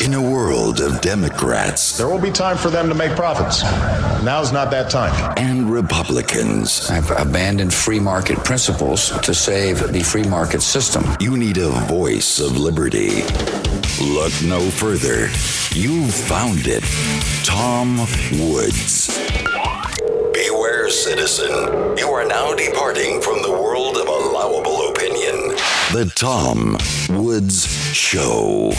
In a world of Democrats, there will be time for them to make profits. Now's not that time. And Republicans. I've abandoned free market principles to save the free market system. You need a voice of liberty. Look no further. You've found it. Tom Woods. Beware, citizen. You are now departing from the world of allowable opinion. The Tom Woods Show.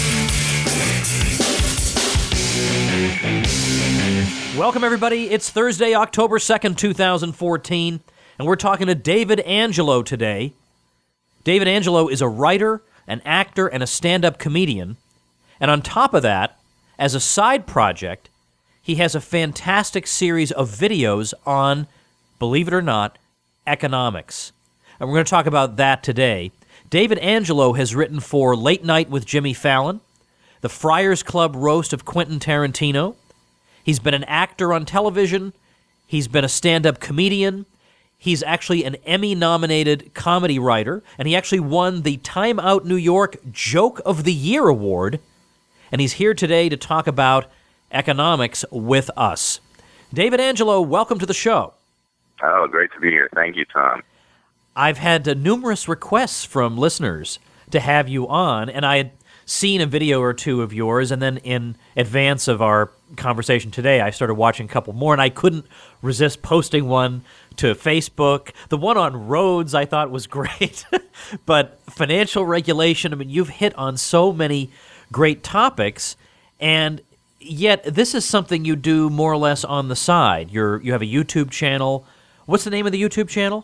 Welcome, everybody. It's Thursday, October 2nd, 2014, and we're talking to David Angelo today. David Angelo is a writer, an actor, and a stand-up comedian. And on top of that, as a side project, he has a fantastic series of videos on, believe it or not, economics. And we're going to talk about that today. David Angelo has written for Late Night with Jimmy Fallon, the Friars Club roast of Quentin Tarantino. He's been an actor on television. He's been a stand-up comedian. He's actually an Emmy-nominated comedy writer, and he actually won the Time Out New York Joke of the Year Award. And he's here today to talk about economics with us. David Angelo, welcome to the show. Oh, great to be here. Thank you, Tom. I've had numerous requests from listeners to have you on, and I had seen a video or two of yours, and then in advance of our conversation today, I started watching a couple more, and I couldn't resist posting one to Facebook. The one on roads I thought was great, but financial regulation, I mean, you've hit on so many great topics, and yet this is something you do more or less on the side. You have a YouTube channel. What's the name of the YouTube channel?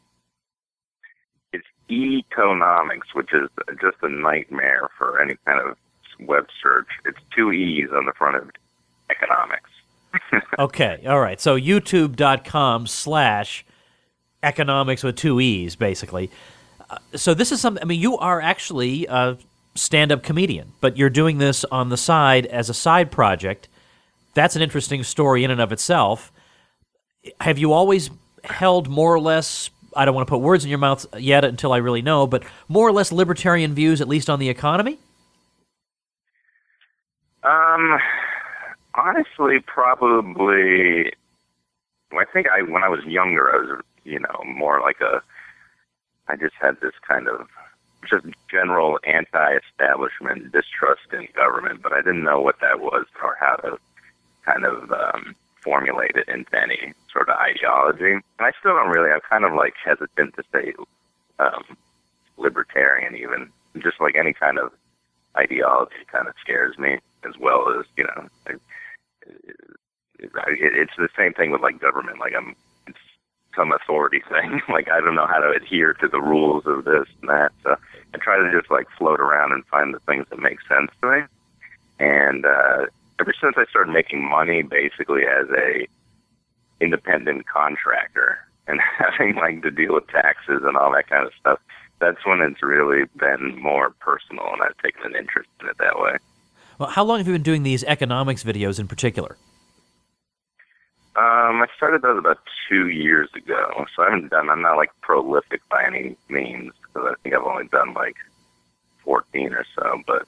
It's Economics, which is just a nightmare for any kind of web search. It's two E's on the front of economics. Okay, all right. So youtube.com/economics with two E's, basically. So this is something, I mean, you are actually a stand-up comedian, but you're doing this on the side as a side project. That's an interesting story in and of itself. Have you always held more or less, I don't want to put words in your mouth yet until I really know, but more or less libertarian views, at least on the economy? Honestly, probably. I think when I was younger, I was, more like I just had this kind of just general anti-establishment distrust in government, but I didn't know what that was or how to kind of formulate it into any sort of ideology. And I still don't really, I'm kind of like hesitant to say libertarian even. Just like any kind of ideology kind of scares me, as well as, it's the same thing with like government. Like it's some authority thing. Like I don't know how to adhere to the rules of this and that. So I try to just like float around and find the things that make sense to me. And ever since I started making money basically as a independent contractor and having like to deal with taxes and all that kind of stuff, that's when it's really been more personal, and I've taken an interest in it that way. Well, how long have you been doing these economics videos in particular? I started those about 2 years ago, so I'm not like prolific by any means, because I think I've only done like 14 or so, but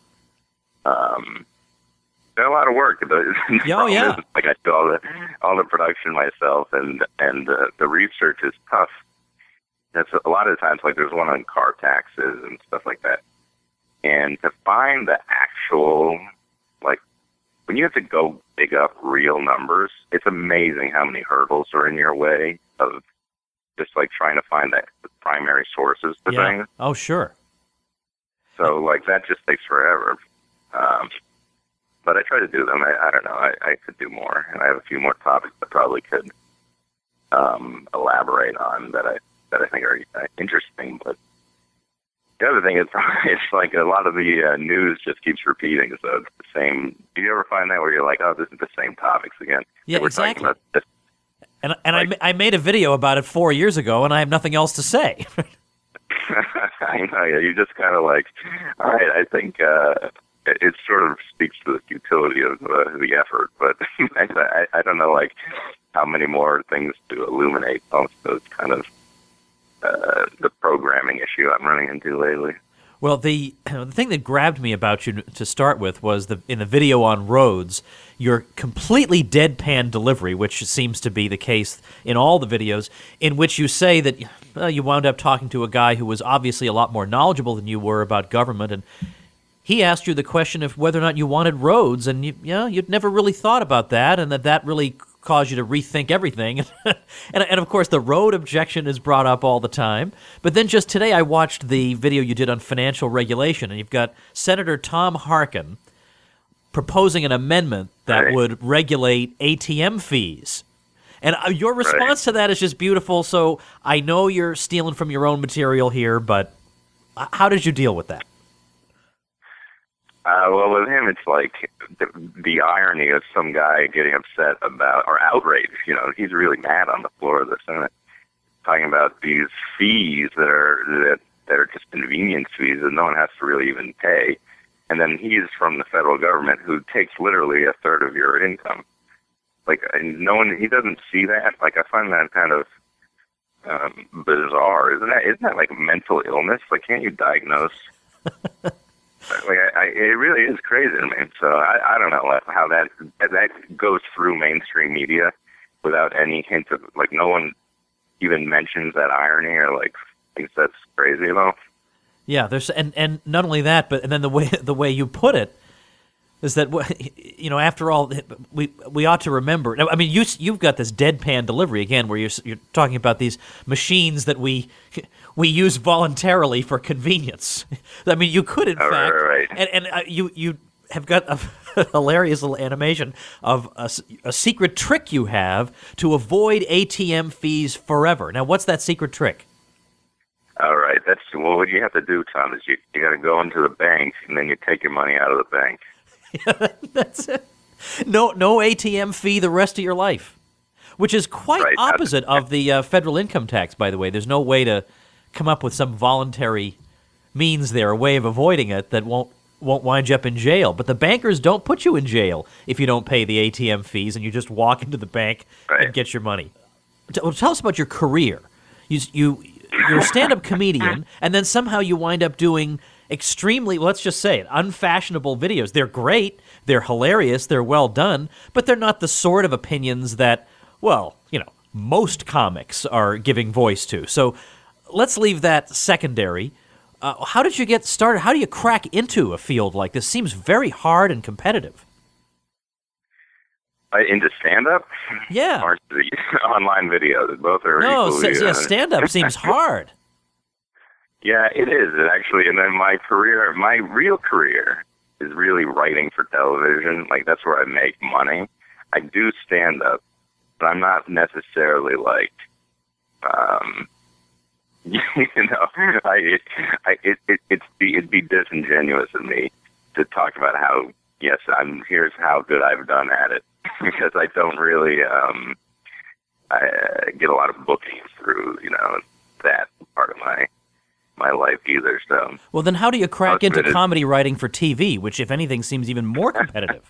they're a lot of work. Oh, yeah. Like I do all the production myself, and the research is tough. That's a lot of the times, like there's one on car taxes and stuff like that. And to find the actual, like, when you have to go dig up real numbers, it's amazing how many hurdles are in your way of just like trying to find the primary sources for things. Oh, sure. So like that just takes forever. But I try to do them. I don't know. I could do more, and I have a few more topics that probably could elaborate on that I think are interesting. But the other thing is, it's like a lot of the news just keeps repeating, so it's the same. Do you ever find that where you're like, oh, this is the same topics again? Yeah, we're exactly. Talking about this. And I made a video about it 4 years ago, and I have nothing else to say. I know. Yeah, you just kind of like, all right, I think it sort of speaks to the futility of the effort, but I don't know, like, how many more things to illuminate also. It's kind of the programming issue I'm running into lately. Well, the thing that grabbed me about you to start with was in the video on roads, your completely deadpan delivery, which seems to be the case in all the videos, in which you say that you wound up talking to a guy who was obviously a lot more knowledgeable than you were about government, and he asked you the question of whether or not you wanted roads, and you'd never really thought about that, and that really caused you to rethink everything. and of course, the road objection is brought up all the time. But then just today, I watched the video you did on financial regulation, and you've got Senator Tom Harkin proposing an amendment that would regulate ATM fees. And your response to that is just beautiful. So I know you're stealing from your own material here, but how did you deal with that? Well, with him, it's like the irony of some guy getting upset about, or outraged, he's really mad on the floor of the Senate, talking about these fees that are just convenience fees that no one has to really even pay. And then he's from the federal government who takes literally a third of your income. Like, and he doesn't see that. Like, I find that kind of bizarre. Isn't that like mental illness? Like, can't you diagnose? Like, it really is crazy to me. So I don't know how that goes through mainstream media without any hint of, like, no one even mentions that irony or like thinks that's crazy at all. Yeah, there's and not only that, but and then the way you put it is that after all, we ought to remember. I mean, you've got this deadpan delivery again, where you're talking about these machines that we use voluntarily for convenience. I mean, you could in fact, right. and you have got a hilarious little animation of a secret trick you have to avoid ATM fees forever. Now, what's that secret trick? All right, what you have to do, Tom, is you got to go into the bank and then you take your money out of the bank. That's it. No ATM fee the rest of your life, which is quite opposite of the federal income tax, by the way. There's no way to come up with some voluntary means there, a way of avoiding it that won't wind you up in jail. But the bankers don't put you in jail if you don't pay the ATM fees and you just walk into the bank and get your money. Tell us about your career. You're a stand-up comedian, and then somehow you wind up doing extremely, let's just say it, unfashionable videos. They're great, they're hilarious, they're well done, but they're not the sort of opinions that, most comics are giving voice to. So let's leave that secondary. How did you get started? How do you crack into a field like this? Seems very hard and competitive. Into stand-up? Yeah. Or the online videos? Both are equally... stand-up seems hard. Yeah, it is, actually. And then my real career is really writing for television. Like, that's where I make money. I do stand-up, but I'm not necessarily like... it'd be disingenuous of me to talk about how, yes, here's how good I've done at it, because I don't really I get a lot of bookings through, that part of my life either. So, well, then how do you crack into comedy writing for TV, which, if anything, seems even more competitive?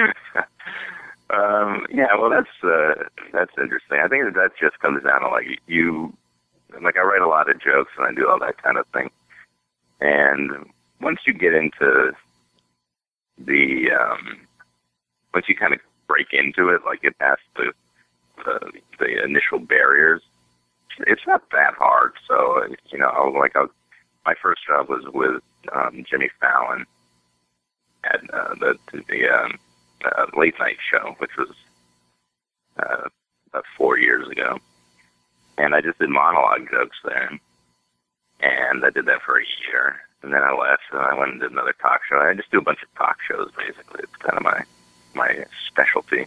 Yeah, well, that's interesting. I think that just comes down to I write a lot of jokes and I do all that kind of thing. And once you get into once you kind of break into it, like, get past the initial barriers, it's not that hard. So, my first job was with Jimmy Fallon at the late night show, which was about 4 years ago. And I just did monologue jokes there. And I did that for a year. And then I left and I went and did another talk show. I just do a bunch of talk shows, basically. It's kind of my specialty.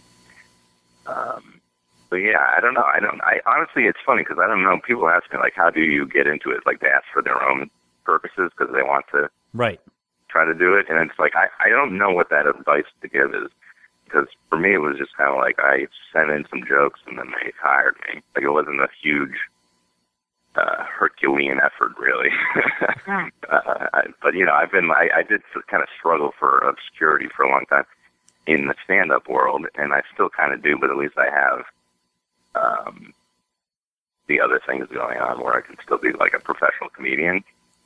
But yeah, I don't know. I honestly, it's funny because I don't know. People ask me, like, how do you get into it? Like, they ask for their own purposes because they want to try to do it. And it's like, I don't know what that advice to give is. Because for me, it was just kind of like I sent in some jokes and then they hired me. Like, it wasn't a huge Herculean effort, really. But, I did kind of struggle for obscurity for a long time in the stand-up world, and I still kind of do, but at least I have the other things going on where I can still be like a professional comedian.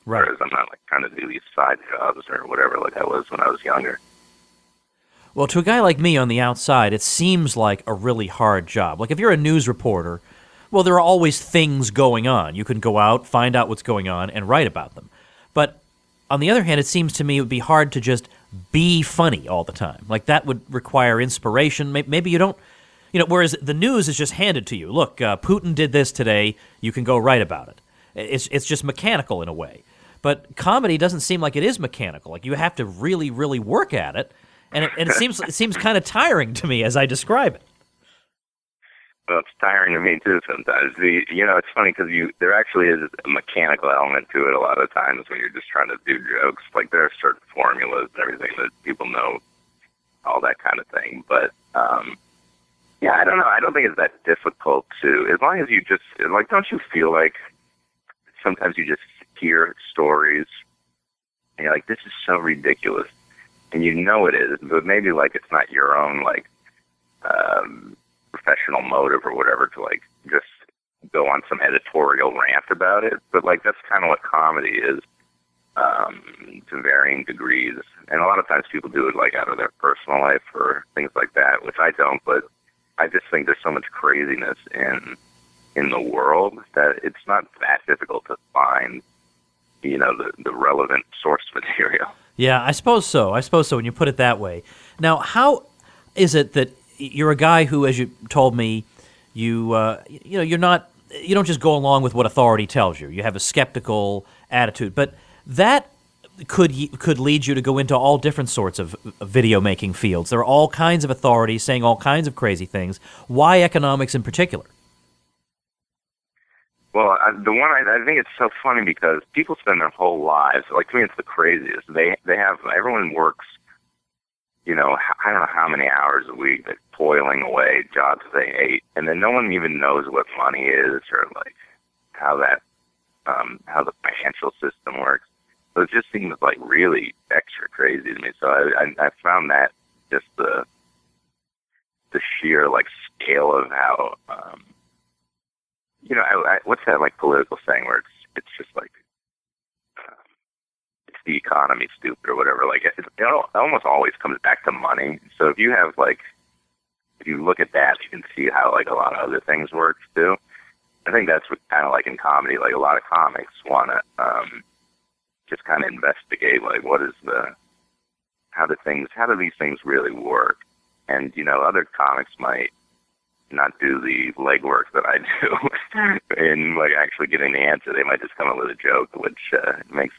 Right. Whereas I'm not like trying to do these side jobs or whatever like I was when I was younger. Well, to a guy like me on the outside, it seems like a really hard job. Like if you're a news reporter, well, there are always things going on. You can go out, find out what's going on, and write about them. But on the other hand, it seems to me it would be hard to just be funny all the time. Like that would require inspiration. Maybe you don't, whereas the news is just handed to you. Look, Putin did this today. You can go write about it. It's just mechanical in a way. But comedy doesn't seem like it is mechanical. Like you have to really, really work at it. And it seems kind of tiring to me as I describe it. Well, it's tiring to me too sometimes. It's funny because there actually is a mechanical element to it a lot of times when you're just trying to do jokes. Like there are certain formulas and everything that people know, all that kind of thing. But I don't know. I don't think it's that difficult to, as long as you just like, don't you feel like sometimes you just hear stories and you're like, this is so ridiculous, and you know it is, but maybe like it's not your own like professional motive or whatever to like just go on some editorial rant about it. But like that's kind of what comedy is, to varying degrees. And a lot of times people do it like out of their personal life or things like that, which I don't. But I just think there's so much craziness in the world that it's not that difficult to find, the relevant source material. Yeah, I suppose so. When you put it that way. Now, how is it that you're a guy who, as you told me, you don't just go along with what authority tells you. You have a skeptical attitude, but that could lead you to go into all different sorts of video making fields. There are all kinds of authorities saying all kinds of crazy things. Why economics in particular? Well, I think it's so funny because people spend their whole lives, like to me it's the craziest. Everyone works, I don't know how many hours a week, they're toiling away, jobs they hate, and then no one even knows what money is or like how the financial system works. So it just seems like really extra crazy to me. So I found that just the sheer like scale of how, what's that like political saying where it's just like, it's the economy stupid or whatever. Like it almost always comes back to money. So if you have like, if you look at that, you can see how like a lot of other things work too. I think that's what kind of like in comedy, like a lot of comics want to just kind of investigate like how do these things really work? And other comics might not do the legwork that I do in like actually getting the answer. They might just come up with a joke, which makes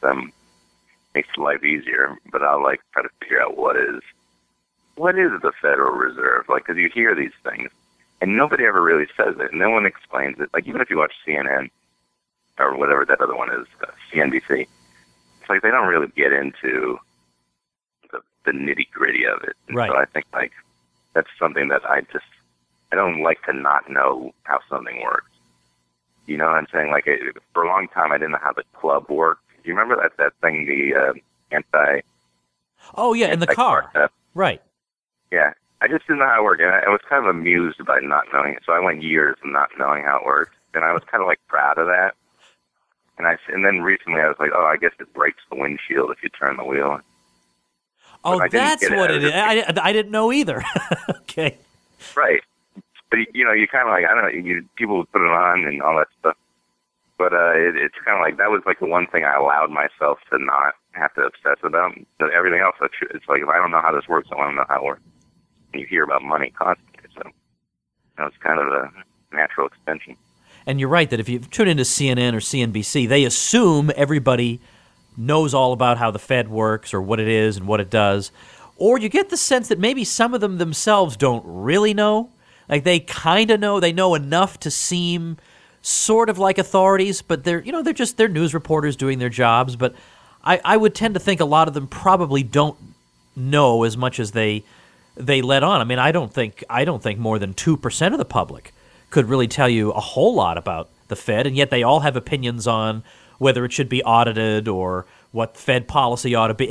life easier. But I'll like try to figure out what is the Federal Reserve, like, because you hear these things and nobody ever really says it. No one explains it. Like even if you watch CNN or whatever that other one is, CNBC, it's like they don't really get into the nitty gritty of it. And right. So I think like that's something that I don't like to not know how something works. You know what I'm saying? Like for a long time, I didn't know how the club worked. Do you remember that thing, the anti? Oh yeah, in the car. Right. Yeah, I just didn't know how it worked, and I was kind of amused by not knowing it. So I went years not knowing how it worked, and I was kind of like proud of that. And then recently I was like, oh, I guess it breaks the windshield if you turn the wheel. Oh, that's what it is. I didn't know either. Okay. Right. But, you kind of like, I don't know, people would put it on and all that stuff. But it's kind of like, that was like the one thing I allowed myself to not have to obsess about. So everything else, it's like, if I don't know how this works, I want to know how it works. And you hear about money constantly. So it's kind of a natural extension. And you're right that if you tune into CNN or CNBC, they assume everybody knows all about how the Fed works or what it is and what it does. Or you get the sense that maybe some of them themselves don't really know. Like they kind of know. They know enough to seem sort of like authorities, but they're news reporters doing their jobs. But I would tend to think a lot of them probably don't know as much as they let on. I mean, I don't think more than 2% of the public could really tell you a whole lot about the Fed, and yet they all have opinions on whether it should be audited or what Fed policy ought to be.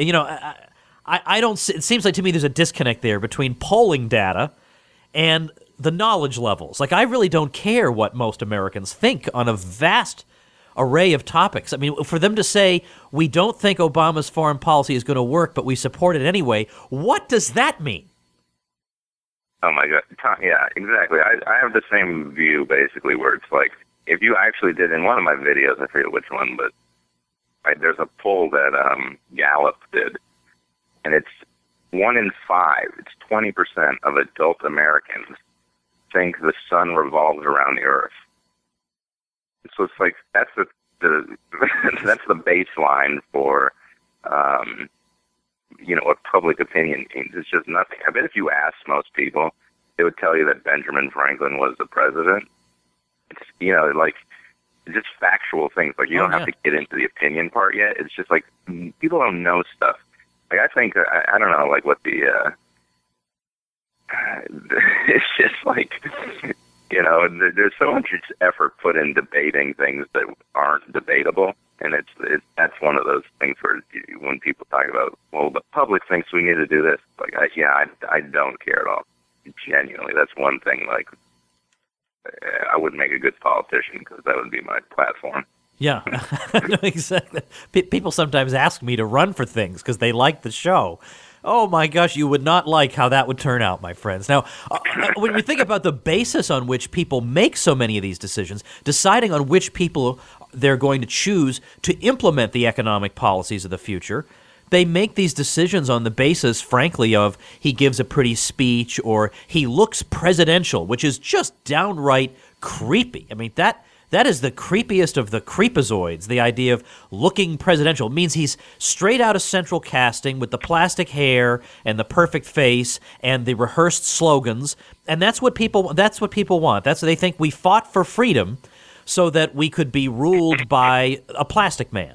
I don't. It seems like to me there's a disconnect there between polling data and the knowledge levels. Like I really don't care what most Americans think on a vast array of topics. I mean, for them to say, we don't think Obama's foreign policy is going to work, but we support it anyway, what does that mean? Oh, my God. Yeah, exactly. I have the same view, basically, where it's like, if you actually did, in one of my videos, I forget which one, but there's a poll that Gallup did, and it's 1 in 5, it's 20% of adult Americans think the sun revolves around the earth. So it's like, that's the that's the baseline for, what public opinion means. It's just nothing. I bet if you asked most people, they would tell you that Benjamin Franklin was the president. It's, like, just factual things. Like, you don't have to get into the opinion part yet. It's just like, people don't know stuff. Like, I think, I don't know, like, what the, it's just like, there's so much effort put in debating things that aren't debatable. And that's one of those things where when people talk about, well, the public thinks we need to do this. Like, I don't care at all. Genuinely, that's one thing, like, I wouldn't make a good politician because that would be my platform. Yeah, no, exactly. People sometimes ask me to run for things because they like the show. Oh, my gosh, you would not like how that would turn out, my friends. Now, when we think about the basis on which people make so many of these decisions, deciding on which people they're going to choose to implement the economic policies of the future, they make these decisions on the basis, frankly, of he gives a pretty speech or he looks presidential, which is just downright creepy. I mean, that is the creepiest of the creepazoids, the idea of looking presidential. It means he's straight out of central casting with the plastic hair and the perfect face and the rehearsed slogans, and that's what people want. They think we fought for freedom so that we could be ruled by a plastic man.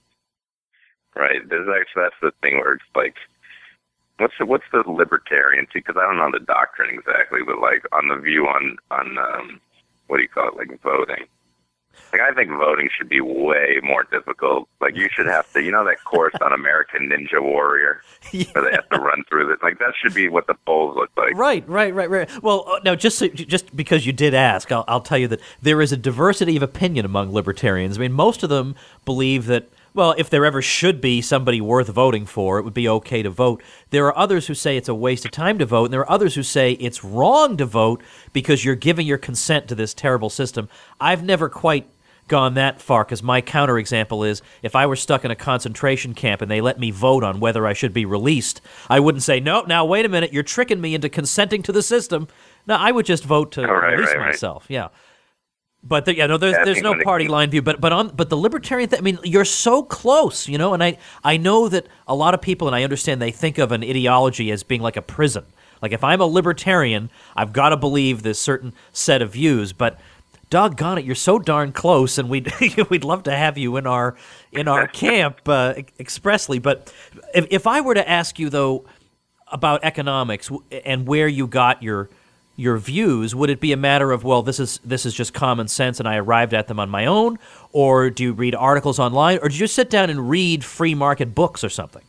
Right. That's the thing where it's like, what's the libertarian too? Because I don't know the doctrine exactly, but like on the view on what do you call it, like voting. Like, I think voting should be way more difficult. Like, you should have to, that course on American Ninja Warrior, where they have to run through this. Like, that should be what the polls look like. Right. Well, now, just because you did ask, I'll tell you that there is a diversity of opinion among libertarians. I mean, most of them believe that, well, if there ever should be somebody worth voting for, it would be okay to vote. There are others who say it's a waste of time to vote, and there are others who say it's wrong to vote because you're giving your consent to this terrible system. I've never quite gone that far, because my counterexample is, if I were stuck in a concentration camp and they let me vote on whether I should be released, I wouldn't say, no, now wait a minute, you're tricking me into consenting to the system. No, I would just vote to release myself. Yeah. But there's no party line view. But the libertarian thing, I mean, you're so close, and I know that a lot of people, and I understand they think of an ideology as being like a prison. Like, if I'm a libertarian, I've got to believe this certain set of views, but doggone it, you're so darn close, and we'd love to have you in our camp expressly. But if I were to ask you, though, about economics and where you got your views, would it be a matter of, well, this is just common sense and I arrived at them on my own, or do you read articles online, or do you just sit down and read free market books or something?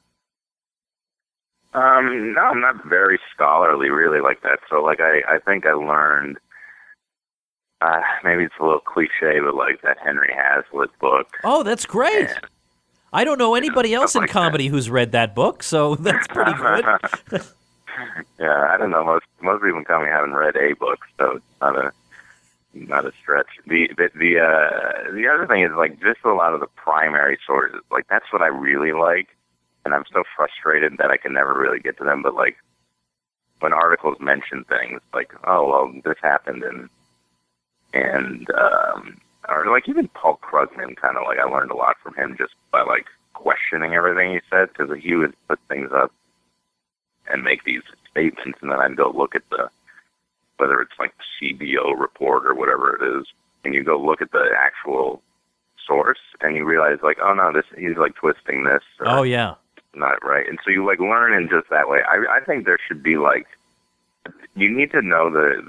No, I'm not very scholarly really like that. So like I think I learned, maybe it's a little cliche, but like that Henry Hazlitt book. Oh, that's great. And, I don't know anybody else in like comedy who's read that book, so that's pretty good. Yeah, I don't know. Most people tell me I haven't read a book, so it's not a stretch. The other thing is like just a lot of the primary sources. Like that's what I really like, and I'm so frustrated that I can never really get to them. But like when articles mention things like, oh well, this happened, and or like even Paul Krugman, kind of like I learned a lot from him just by like questioning everything he said, because he would put things up and make these statements, and then I'd go look at whether it's like the CBO report or whatever it is, and you go look at the actual source, and you realize like, oh no, he's like twisting this. Or oh yeah, not right. And so you like learn in just that way. I think there should be like, you need to know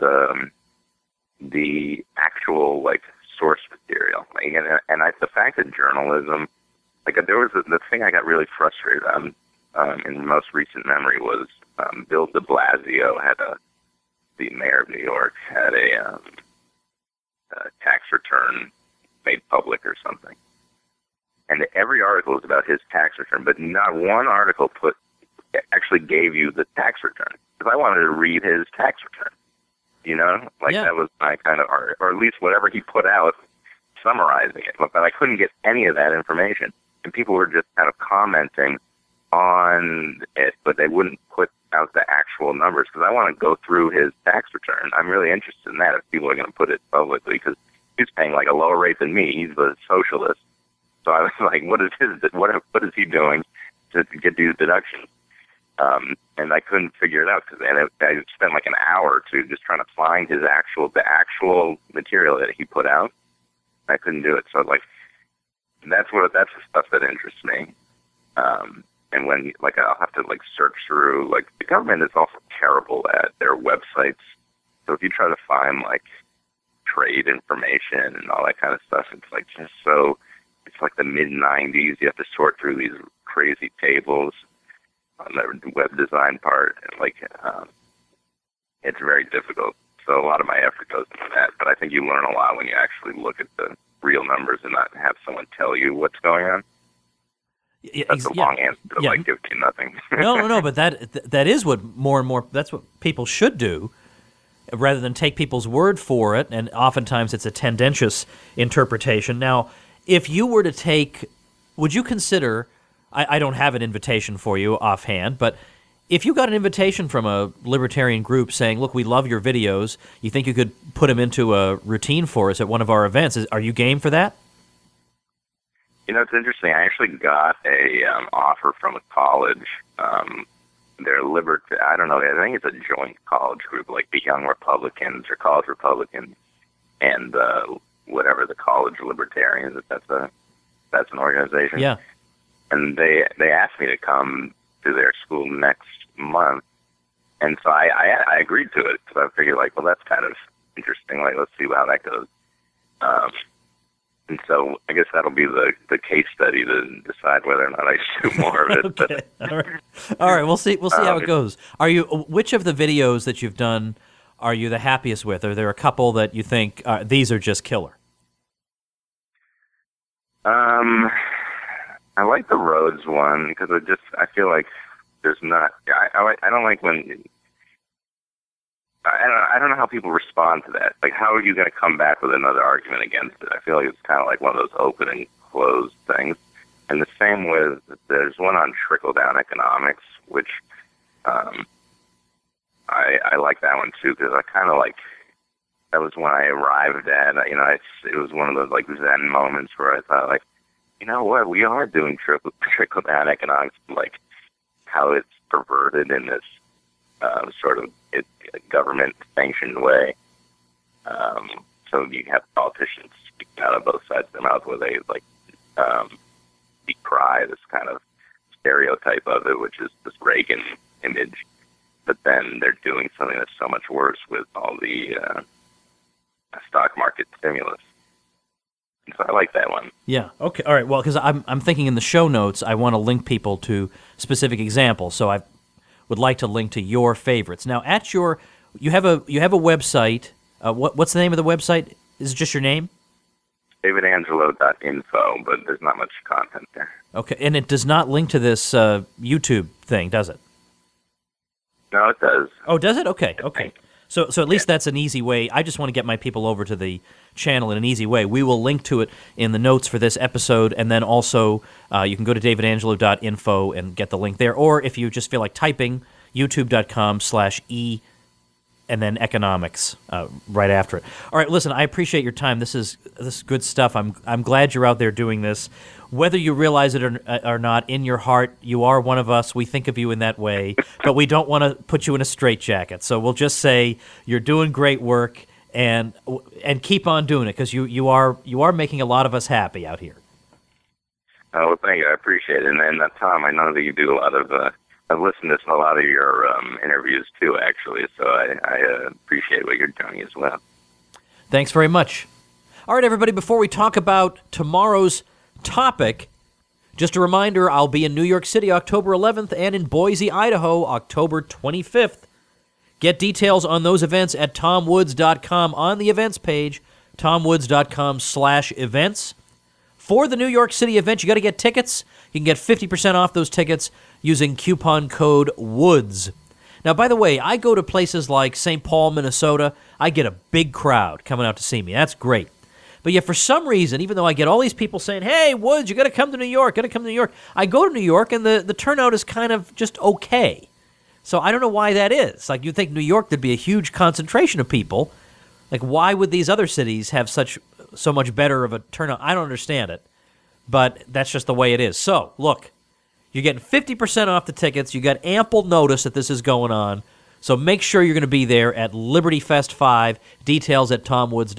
the actual like source material, like, and the fact that journalism, like there was the thing I got really frustrated on. In most recent memory was Bill de Blasio the mayor of New York, had a tax return made public or something. And every article is about his tax return, but not one article actually gave you the tax return. Because I wanted to read his tax return. That was my kind of art, or at least whatever he put out, summarizing it. But I couldn't get any of that information. And people were just kind of commenting on it, but they wouldn't put out the actual numbers, because I want to go through his tax return. I'm really interested in that if people are going to put it publicly, because he's paying like a lower rate than me. He's a socialist. So I was like, what is he doing to get these deductions? And I couldn't figure it out, because I spent like an hour or two just trying to find the actual material that he put out. I couldn't do it. So that's the stuff that interests me. And when I'll have to search through, the government is also terrible at their websites. So if you try to find trade information and all that kind of stuff, it's it's like the mid-90s. You have to sort through these crazy tables on the web design part, and it's very difficult. So a lot of my effort goes into that, but I think you learn a lot when you actually look at the real numbers and not have someone tell you what's going on. That's a long answer to give you nothing. No, but that is what more and more, that's what people should do, rather than take people's word for it, and oftentimes it's a tendentious interpretation. Now, if you were to would you consider, I don't have an invitation for you offhand, but if you got an invitation from a libertarian group saying, look, we love your videos, you think you could put them into a routine for us at one of our events, are you game for that? It's interesting. I actually got a offer from a college. They're I don't know, I think it's a joint college group, like the Young Republicans or College Republicans and whatever the College Libertarians, if that's an organization. Yeah. And they asked me to come to their school next month, and so I agreed to it, because I figured that's kind of interesting. Let's see how that goes. And so I guess that'll be the case study to decide whether or not I should do more of it. Okay. All right. We'll see how it goes. Which of the videos that you've done are you the happiest with? Are there a couple that you think these are just killer? I like the roads one, because I feel like there's not. I don't like when. I don't know how people respond to that. How are you going to come back with another argument against it? I feel like it's kind of like one of those open and closed things. And the same with, there's one on trickle-down economics, which I like that one too, because I kind of that was when I arrived at, it was one of those Zen moments where I thought what, we are doing trickle-down economics, how it's perverted in this sort of government-sanctioned way. So you have politicians speaking out of both sides of their mouth, where they decry this kind of stereotype of it, which is this Reagan image. But then they're doing something that's so much worse with all the stock market stimulus. And so I like that one. Yeah. Okay. All right. Well, because I'm thinking in the show notes, I want to link people to specific examples. So I would like to link to your favorites. Now, you have a website. What's the name of the website? Is it just your name? davidangelo.info, but there's not much content there. Okay, and it does not link to this YouTube thing, does it? No, it does. Oh, does it? Okay. So at least that's an easy way. I just want to get my people over to the channel in an easy way. We will link to it in the notes for this episode, and then also you can go to davidangelo.info and get the link there. Or if you just feel like typing, youtube.com/e and then economics right after it. All right, listen, I appreciate your time. This is good stuff. I'm glad you're out there doing this. Whether you realize it or not, in your heart, you are one of us. We think of you in that way, but we don't want to put you in a straitjacket. So we'll just say you're doing great work, and keep on doing it, because you are making a lot of us happy out here. Oh, well, thank you. I appreciate it. And Tom, I know that you do a lot of. I've listened to a lot of your interviews too, actually. So I appreciate what you're doing as well. Thanks very much. All right, everybody. Before we talk about tomorrow's topic, just a reminder, I'll be in New York City October 11th and in Boise, Idaho, October 25th. Get details on those events at tomwoods.com on the events page. TomWoods.com/events. For the New York City event, you got to get tickets. You can get 50% off those tickets using coupon code WOODS. Now, by the way, I go to places like St. Paul, Minnesota. I get a big crowd coming out to see me. That's great. But yet, for some reason, even though I get all these people saying, hey, Woods, you got to come to New York, I go to New York, and the turnout is kind of just okay. So I don't know why that is. Like, you'd think New York, there'd be a huge concentration of people. Like, why would these other cities have so much better of a turnout? I don't understand it. But that's just the way it is. So, look, you're getting 50% off the tickets. You got ample notice that this is going on. So make sure you're going to be there at Liberty Fest 5. Details at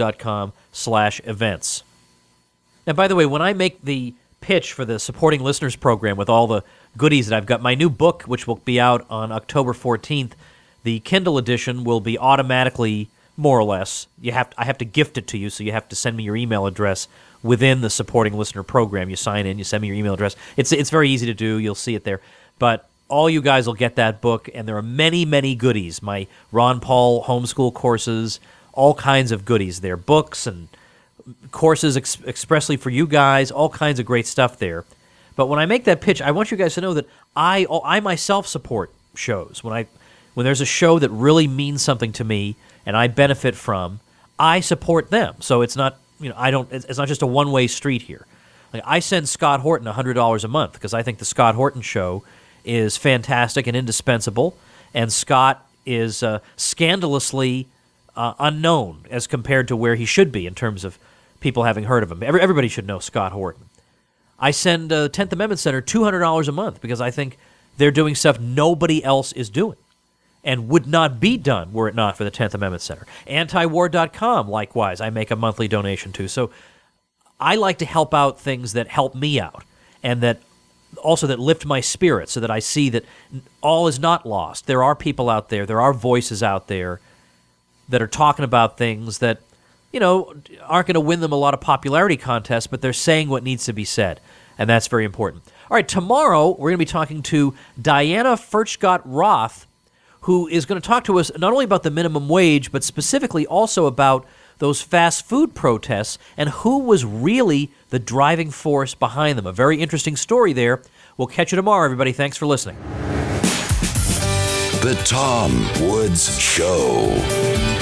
TomWoods.com/events. And by the way, when I make the pitch for the Supporting Listeners program with all the goodies that I've got, my new book, which will be out on October 14th, the Kindle edition will be automatically, more or less, I have to gift it to you, so you have to send me your email address within the Supporting Listener program. You sign in, you send me your email address. It's very easy to do. You'll see it there. But all you guys will get that book, and there are many, many goodies. My Ron Paul homeschool courses, all kinds of goodies there. Books and courses expressly for you guys, all kinds of great stuff there. But when I make that pitch, I want you guys to know that I myself support shows. When there's a show that really means something to me and I benefit from, I support them. So it's not, it's not just a one-way street here. Like, I send Scott Horton $100 a month because I think the Scott Horton Show is fantastic and indispensable, and Scott is scandalously unknown as compared to where he should be in terms of people having heard of him. Everybody should know Scott Horton. I send 10th Amendment Center $200 a month because I think they're doing stuff nobody else is doing and would not be done were it not for the 10th Amendment Center. Antiwar.com, likewise, I make a monthly donation to. So I like to help out things that help me out and that also that lift my spirit so that I see that all is not lost. There are people out there, there are voices out there that are talking about things that, aren't going to win them a lot of popularity contests, but they're saying what needs to be said, and that's very important. All right, tomorrow we're going to be talking to Diana Furchtgott-Roth, who is going to talk to us not only about the minimum wage, but specifically also about those fast food protests and who was really the driving force behind them. A very interesting story there. We'll catch you tomorrow, everybody. Thanks for listening. The Tom Woods Show.